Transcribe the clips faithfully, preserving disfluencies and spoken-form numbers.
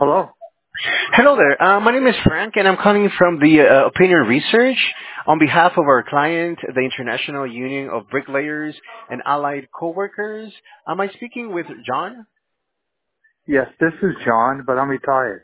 Hello? Hello there. Uh, my name is Frank, and I'm calling from the uh, Opinion Research on behalf of our client, the International Union of Bricklayers and Allied Coworkers. Am I speaking with John? Yes, this is John, but I'm retired.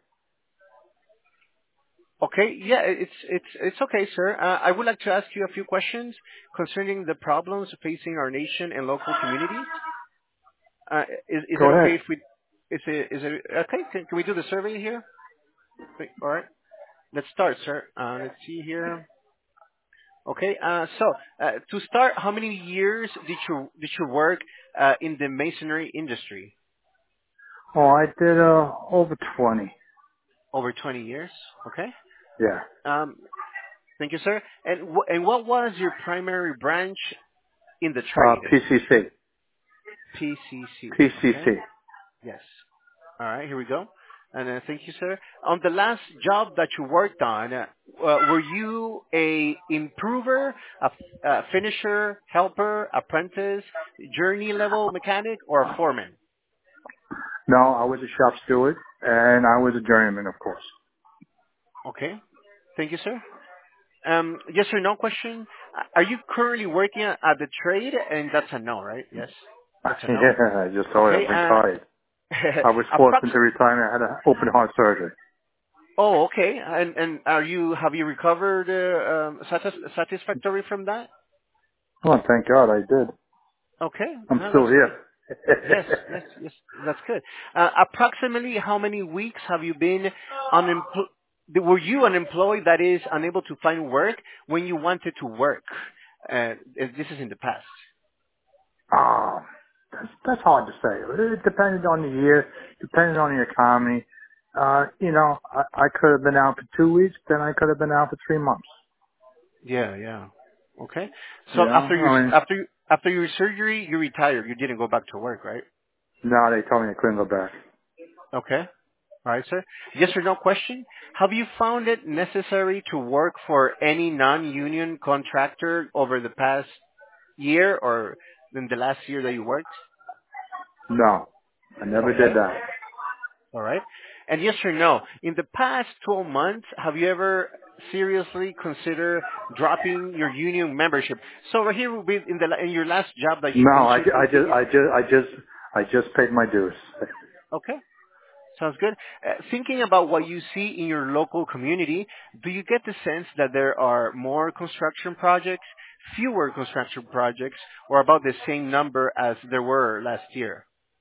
Okay. Yeah, it's it's it's okay, sir. Uh, I would like to ask you a few questions concerning the problems facing our nation and local communities. Uh, is is Go it okay ahead. if we? Is it is it okay? Can, can we do the survey here? All right. Let's start, sir. Uh, let's see here. Okay. Uh, so uh, to start, how many years did you did you work uh, in the masonry industry? Oh, I did, uh, over twenty. Over twenty years. Okay. Yeah. Um, thank you, sir. And wh- and what was your primary branch in the Uh, trade? P C C. P C C. Okay. P C C. Yes. All right. Here we go. And uh, thank you, sir. On the last job that you worked on, uh, uh, were you a improver, a, f- a finisher, helper, apprentice, journey level mechanic, or a foreman? No, I was a shop steward, and I was a journeyman, of course. Okay. Thank you, sir. Um, yes or no question. Are you currently working at at the trade? And that's a no, right? Yes. That's a no. Yeah, I just told you Okay. I'm Uh, retired. I was forced approx. into retirement. I had an open heart surgery. Oh, okay. And and are you have you recovered uh, um, satis- satisfactory from that? Oh, thank God I did. Okay. I'm No, still that's good. here. Yes, yes, yes. That's good. Uh, approximately how many weeks have you been unemployed? Were you unemployed? That is, unable to find work when you wanted to work. Uh, this is in the past. um, that's, that's hard to say. It depended on the year, depended on the economy. Uh, you know, I, I could have been out for two weeks, then I could have been out for three months. Yeah, yeah. Okay. You So know, after your I mean, after you- after your surgery, you retired. You didn't go back to work, right? no, they told me I couldn't go back. Okay. All right, sir. Yes or no question. Have you found it necessary to work for any non-union contractor over the past year or in the last year that you worked? No, I never did Okay. that. All right. And yes or no, in the past twelve months, have you ever seriously considered dropping your union membership? So right here will be in the in your last job that you No, I, mentioned. I It, just, it, I just, I just, I just paid my dues. okay. Sounds good. Uh, thinking about what you see in your local community, do you get the sense that there are more construction projects, fewer construction projects, or about the same number as there were last year?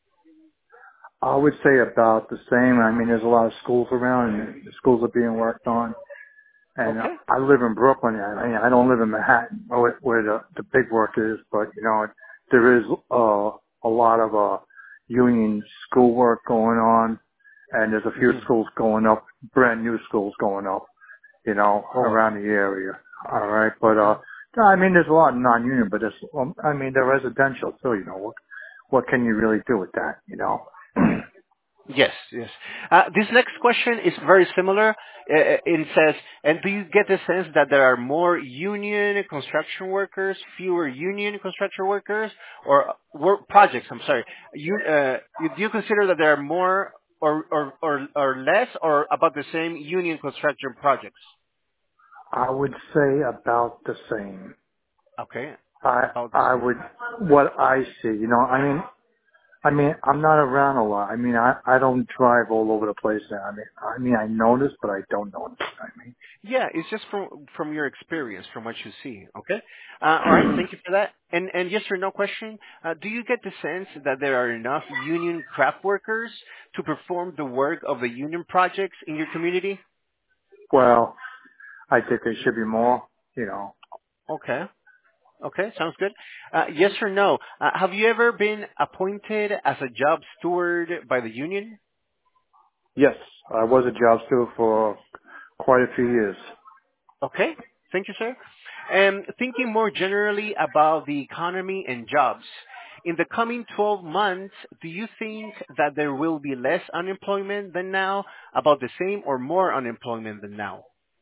I would say about the same. I mean, there's a lot of schools around, and the schools are being worked on. And uh, Okay. I live in Brooklyn. I mean, I don't live in Manhattan, where, where the the big work is, but you know, there is uh, a lot of uh, union school work going on, and there's a few Hmm. schools going up, brand new schools going up, you know, Oh, around the area. All right, but okay. uh, no, I mean, there's a lot of non-union, but it's, um, I mean, they're residential too. You know, what what can you really do with that? You know. Yes, yes. Uh, this next question is very similar. Uh, uh, it says, and do you get the sense that there are more union construction workers, fewer union construction workers, or work projects? I'm sorry. You, uh, you, do you consider that there are more or, or, or, or less, or about the same union construction projects? I would say about the same. Okay, I about the I same. would what I see. You know, I mean, I mean, I'm not around a lot. I mean, I I don't drive all over the place now. I mean, I mean, I notice, but I don't notice. I Yeah, it's just from from your experience, from what you see. Okay. Uh, all right. mean, Thank you for that. And and yes or no question. Uh, do you get the sense that there are enough union craft workers to perform the work of the union projects in your community? well, I think there should be more. You know, Okay. Okay. Sounds good. Uh, yes or no. Uh, have you ever been appointed as a job steward by the union? yes, I was a job steward for quite a few years. Okay. Thank you, sir. And thinking more generally about the economy and jobs, in the coming twelve months, do you think that there will be less unemployment than now, about the same, or more unemployment than now?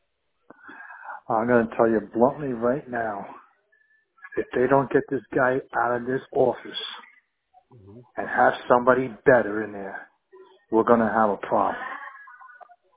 I'm going to tell you bluntly right now, if they don't get this guy out of this office Hmm. and have somebody better in there, we're going to have a problem.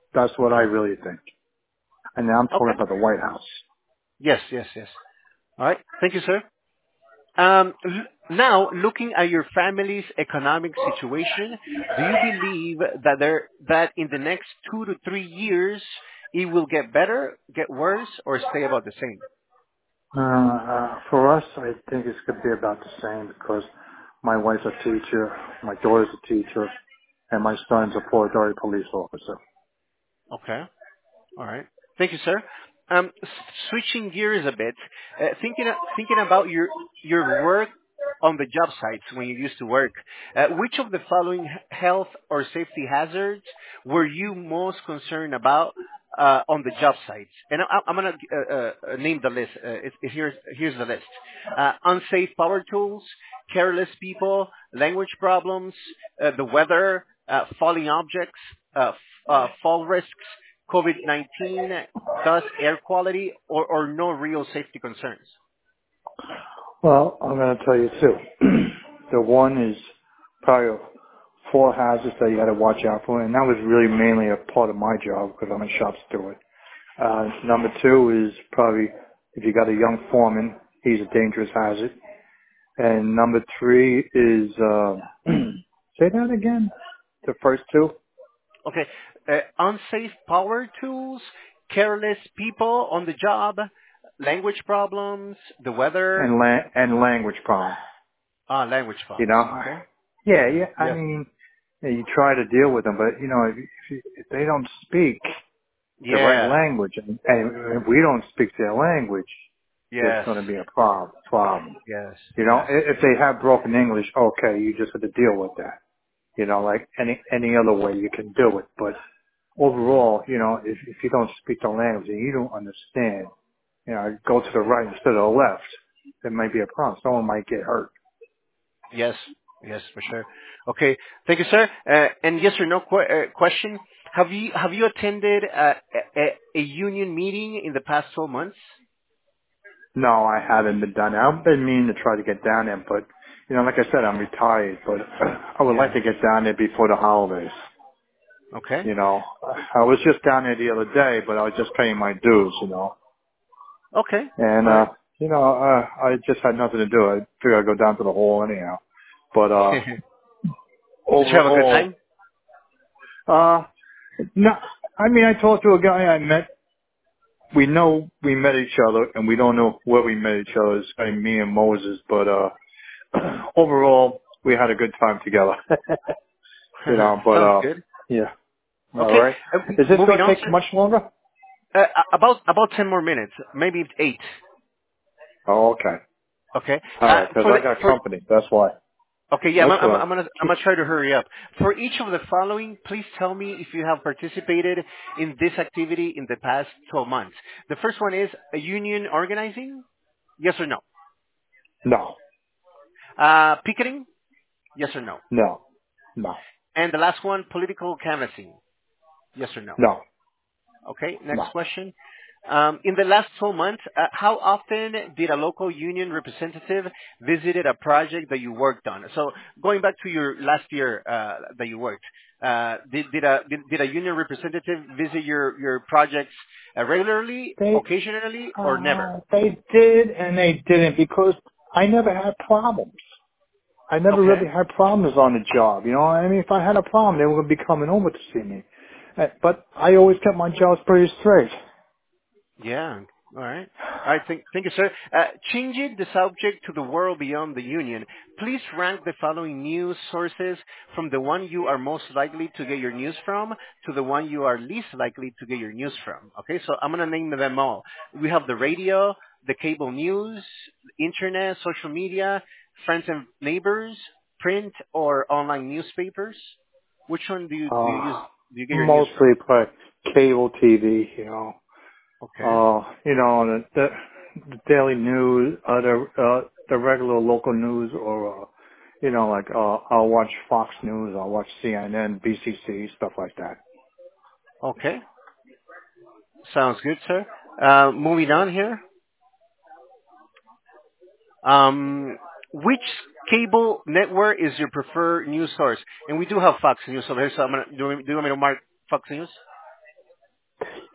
That's what I Okay. really think. And now I'm talking Okay. about the White House. Yes, yes, yes. All right. Thank you, sir. Um, l- now, looking at your family's economic situation, do you believe that there that in the next two to three years it will get better, get worse, or stay about the same? Uh, uh, for us, I think it's going to be about the same because my wife's a teacher, my daughter's a teacher, and my son's a Port Authority police officer. Okay. All right. Thank you, sir. Um, s- Switching gears a bit, uh, thinking thinking about your your work on the job sites when you used to work, uh, which of the following h- health or safety hazards were you most concerned about uh, on the job sites? And I, I'm gonna uh, uh, name the list. Uh, it, it- here's here's the list: uh, unsafe power tools, careless people, language problems, uh, the weather, uh, falling objects, uh, f- uh, fall risks, COVID nineteen, dust, air quality, or, or no real safety concerns? Well, I'm going to tell you two. The one is probably four hazards that you got to watch out for, and that was really mainly a part of my job because I'm a shop steward. Uh, number two is probably if you got a young foreman, he's a dangerous hazard. And number three is, uh, say that again? The first two? Okay. Uh, unsafe power tools, careless people on the job, language problems, the weather, And la- and language problems. ah, language You problems. know? Okay. Yeah, yeah, I Yes. mean, yeah, you try to deal with them, but you know, if, if, if they don't speak the right Yeah. language, and, and if we don't speak their language, there's Yes. going to be a problem. Problem. Yes. You know, Yes. i- if they have broken English, okay, you just have to deal with that. You know, like any any other way you can do it. But Hmm. overall, you know, if if you don't speak the language and you don't understand, you know, go to the right instead of the left, there might be a problem. Someone might get hurt. Yes. Yes, for sure. Okay. Thank you, sir. Uh, and yes or no que- uh, question. Have you have you attended uh, a, a, a union meeting in the past twelve months? No, I haven't been down there. I've been meaning to try to get down there, but you know, like I said, I'm retired, but I would like Yeah. to get down there before the holidays. Okay. You know, I was just down there the other day, but I was just paying my dues, you know. Okay. And, All uh, right. you know, uh, I just had nothing to do. I figured I'd go down to the hall anyhow. But, uh, Did you have a good overall, time? uh, no, I mean, I talked to a guy I met. We know we met each other, and we don't know where we met each other. It's like me and Moses, but, uh, overall, we had a good time together. you know, but, Sounds uh, good. yeah. All Okay. right. Uh, Is m- this moving going to on, take sir. much longer? Uh, about about ten more minutes, maybe eight. Oh, okay. Okay. All Uh, right, because for the I got for company. That's why. okay, yeah, I'm, That's I'm, what I'm gonna I'm gonna try to hurry up. For each of the following, please tell me if you have participated in this activity in the past twelve months. The first one is a union organizing. Yes or no? no, Uh, picketing. Yes or no? no, no, And the last one, political canvassing. Yes or no? no, Okay, next no. question. Um, in the last twelve months, uh, how often did a local union representative visited a project that you worked on? So going back to your last year uh, that you worked, uh, did, did, a, did, did a union representative visit your, your projects uh, regularly, They, occasionally, or never? uh, they did and they didn't because I never had problems. I never Okay. really had problems on the job. You know, I mean, if I had a problem, they were going to be coming over to see me. Uh, But I always kept my jobs pretty straight. Yeah. All right. All right. Thank, thank you, sir. Uh, changing the subject to the world beyond the union, please rank the following news sources from the one you are most likely to get your news from to the one you are least likely to get your news from. Okay, so I'm going to name them all. We have the radio, the cable news, internet, social media, friends and neighbors, print or online newspapers. Which one do you, do you use, Uh, do you get your news from? mostly play cable T V, you know. Okay. Uh, you know, the, the, the daily news, uh, the, uh, the regular local news or, uh, you know, like, uh, I'll watch Fox News, I'll watch C N N, B C C, stuff like that. Okay. Sounds good, sir. Uh, moving on here. Um, which cable network is your preferred news source? And we do have Fox News over here, so I'm gonna, do, you, do you want me to mark Fox News?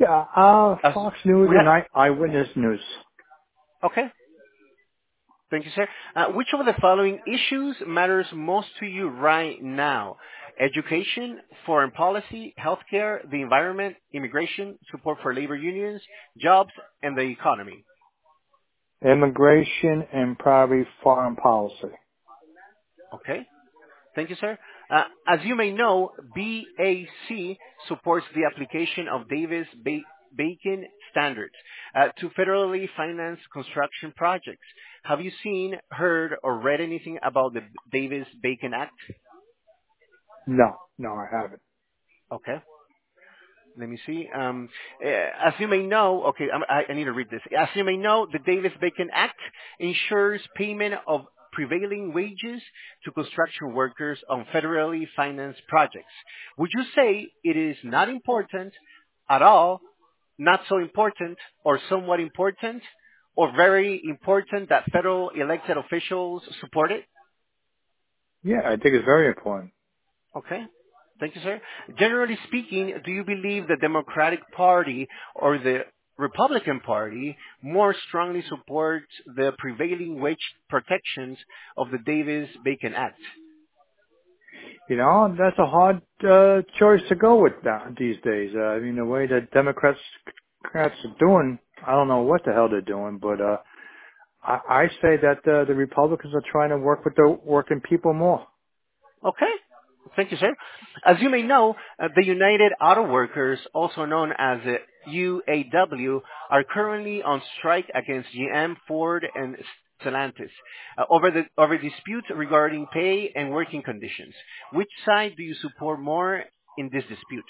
Yeah, uh, As Fox News we and ha- Eye- Eyewitness News. okay. Thank you, sir. Uh, which of the following issues matters most to you right now? Education, foreign policy, healthcare, the environment, immigration, support for labor unions, jobs, and the economy. Immigration and probably foreign policy. Okay. Thank you, sir. Uh, as you may know, B A C supports the application of Davis-Bacon standards uh, to federally financed construction projects. Have you seen, heard, or read anything about the Davis-Bacon Act? No, no, I haven't. Okay. Let me see. Um, uh, as you may know, okay, I'm- I, I need to read this. As you may know, the Davis-Bacon Act ensures payment of prevailing wages to construction workers on federally financed projects. Would you say it is not important at all, not so important, or somewhat important, or very important that federal elected officials support it? Yeah, I think it's very important. Okay. Thank you, sir. Generally speaking, do you believe the Democratic Party or the Republican Party more strongly supports the prevailing wage protections of the Davis-Bacon Act? You know, that's a hard uh, choice to go with that these days. Uh, I mean, the way that Democrats Democrats are doing, I don't know what the hell they're doing, but uh, I, I say that uh, the Republicans are trying to work with the working people more. Okay. Thank you, sir. As you may know, uh, the United Auto Workers, also known as uh, U A W, are currently on strike against G M, Ford, and Stellantis uh, over the over disputes regarding pay and working conditions. Which side do you support more in this dispute?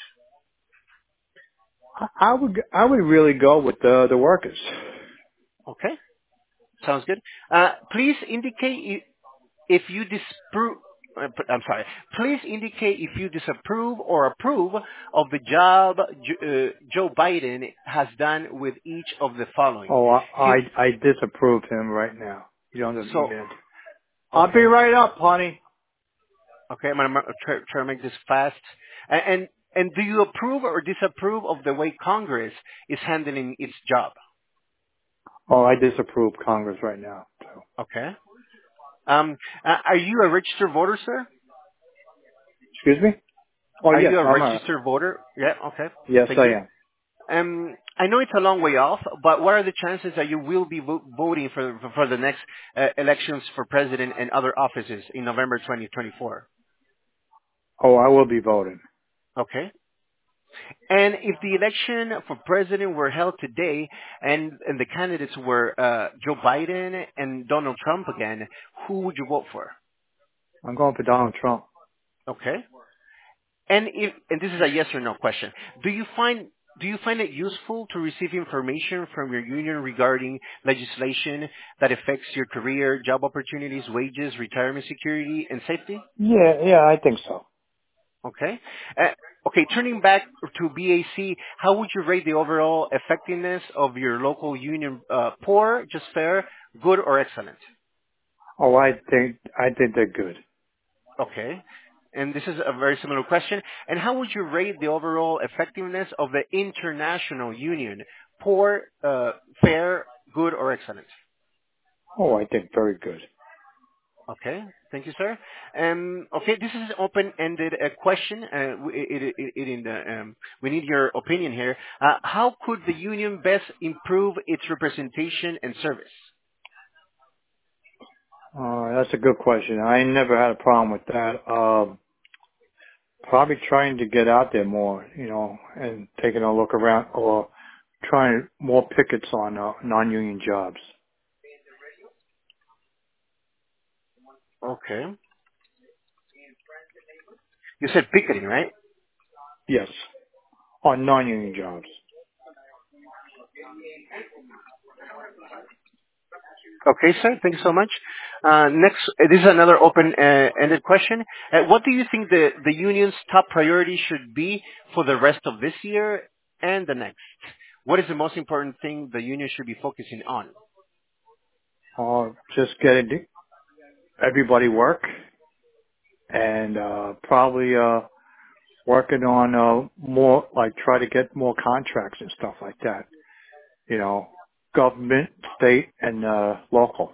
I, I would I would really go with the the workers. Okay, sounds good. Uh, please indicate if you disapprove, uh, p- I'm sorry, please indicate if you disapprove or approve of the job J- uh, Joe Biden has done with each of the following. Oh, I He, I, I disapprove him right now. You don't so, even. I'll be okay, right up, honey. okay, I'm gonna try, try to make this fast. And, and and do you approve or disapprove of the way Congress is handling its job? Oh, I disapprove Congress right now. So. Okay. Um, uh, are you a registered voter, sir? Excuse me? Oh Are yes, you a I'm a. registered voter? Yeah. Okay. Yes, Thank I you. am. Um, I know it's a long way off, but what are the chances that you will be vo- voting for for for the next uh, elections for president and other offices in November twenty twenty-four? Oh, I will be voting. Okay. And if the election for president were held today, and and the candidates were uh, Joe Biden and Donald Trump again, who would you vote for? I'm going for Donald Trump. Okay. And if, and this is a yes or no question. Do you find do you find it useful to receive information from your union regarding legislation that affects your career, job opportunities, wages, retirement security, and safety? Yeah, yeah, I think so. Okay. Uh, okay, turning back to B A C, how would you rate the overall effectiveness of your local union? Uh, poor, just fair, good, or excellent? Oh, I think I think they're good. Okay. And this is a very similar question. And how would you rate the overall effectiveness of the international union? Poor, uh, fair, good, or excellent? Oh, I think very good. Okay. Thank you, sir. Um, okay, this is an open-ended uh, question. Uh, w- it, it, it, it in the, um, we need your opinion here. Uh, how could the union best improve its representation and service? Uh, that's a good question. I never had a problem with that. Um, probably trying to get out there more, you know, and taking a look around, or trying more pickets on uh, non-union jobs. Okay. You said picketing, right? Yes, on non-union jobs. Okay, sir. Thank you so much. Uh, Next, uh, this is another open-ended question. Uh, What do you think the the union's top priority should be for the rest of this year and the next? What is the most important thing the union should be focusing on? Uh, just getting everybody work, and uh, probably uh, working on uh, more, like try to get more contracts and stuff like that. You know, government, state, and uh, local.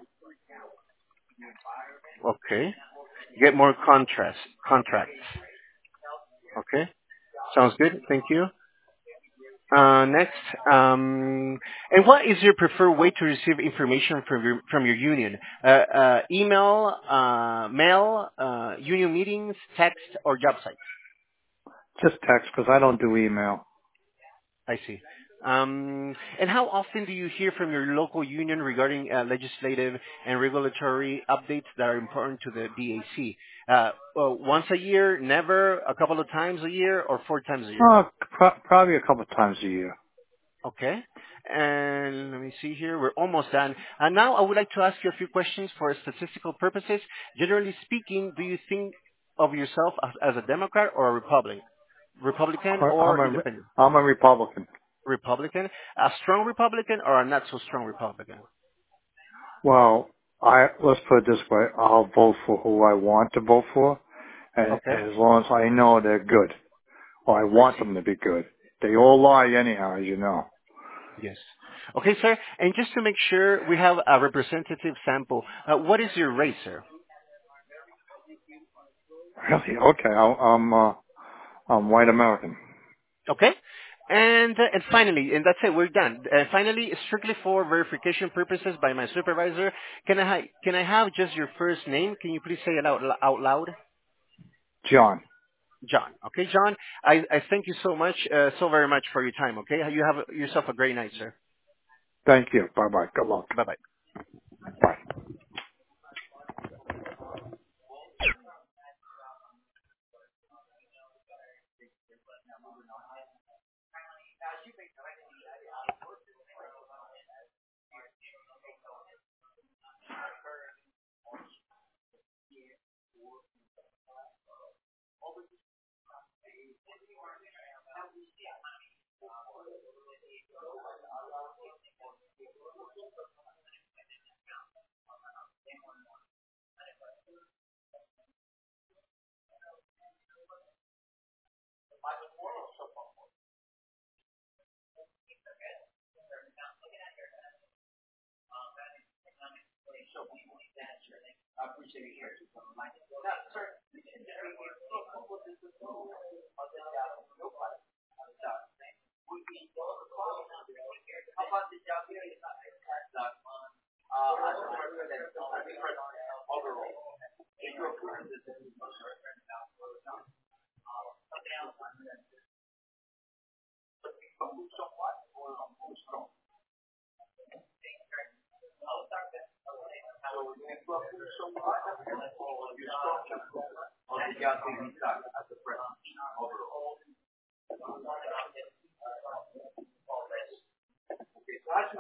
Okay. Get more contracts. Contracts. Okay. Sounds good. Thank you. Uh, next, um, and what is your preferred way to receive information from your from your union? Uh, uh, email, uh, mail, uh, union meetings, text, or job sites? Just text because I don't do email. I see. Um, and how often do you hear from your local union regarding uh, legislative and regulatory updates that are important to the B A C? Uh, well, once a year, never, a couple of times a year, or four times a year? Uh, pro- probably a couple times a year. Okay. And let me see here. We're almost done. And now I would like to ask you a few questions for statistical purposes. Generally speaking, do you think of yourself as, as a Democrat or a Republican? Republican I'm or a independent? I'm a Republican. Republican. A strong Republican or a not so strong Republican? Well, I let's put it this way: I'll vote for who I want to vote for, and, Okay. and as long as I know they're good, or I I want see. them to be good. They all lie anyhow, as you know. Yes. Okay, sir. And just to make sure we have a representative sample, uh, what is your race, sir? Really? Okay, I'll, I'm uh, I'm white American. Okay. And uh, and finally, and that's it, we're done. And finally, strictly for verification purposes by my supervisor, can I ha- can I have just your first name? Can you please say it out, out loud? John, John. Okay, John. I, I thank you so much, uh, so very much for your time. Okay, you have yourself a great night, sir. thank you. Bye bye. Good luck. Bye bye. Bye.